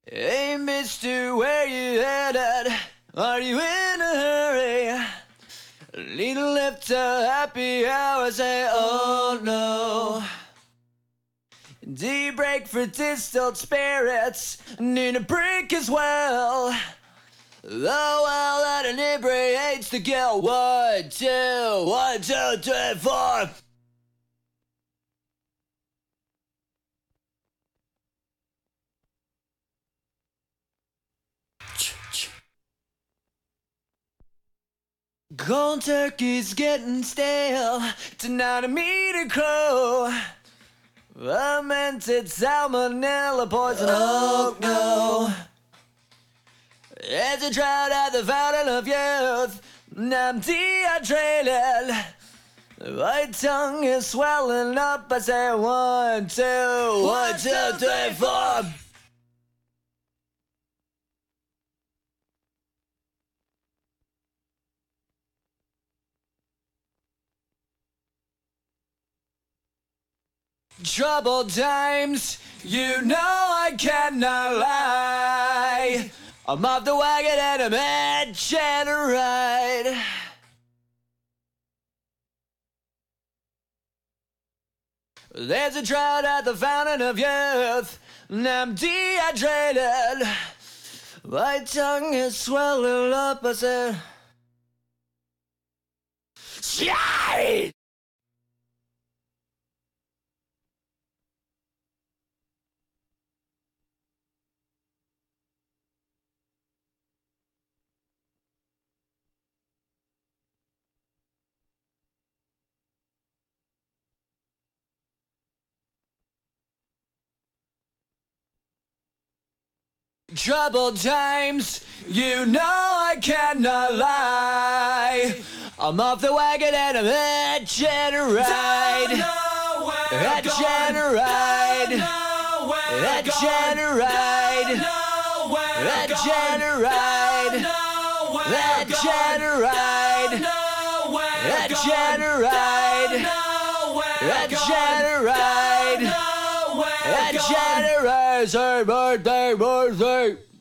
Hey, mister, where you headed? Are you in a hurry? Little left a happy hour, say, oh no. Deep break for distilled spirits, need a break as well. Though well, that inebriates the guilt. 1, 2, 1, 2, 3, 4. Cold turkey's getting stale. Tonight I meet a crow. Fermented salmonella poison. Oh no. It's a drought at the fountain of youth. I'm dehydrated. My tongue is swelling up. I say 1, 2, 1, 2, 3, 4. Troubled times, you know I cannot lie. I'm off the wagon and I'm hitching a ride. There's a drought at the fountain of youth, and I'm dehydrated. My tongue is swelling up. I said, shit! Troubled times, you know I cannot lie. I'm off the wagon and I'm hitching a ride. Hitching a ride. Hitching a ride. Hitching a ride. Hitching a ride. Hitching a ride. Hitching a ride. Hitching a ride. Say birthday, birthday.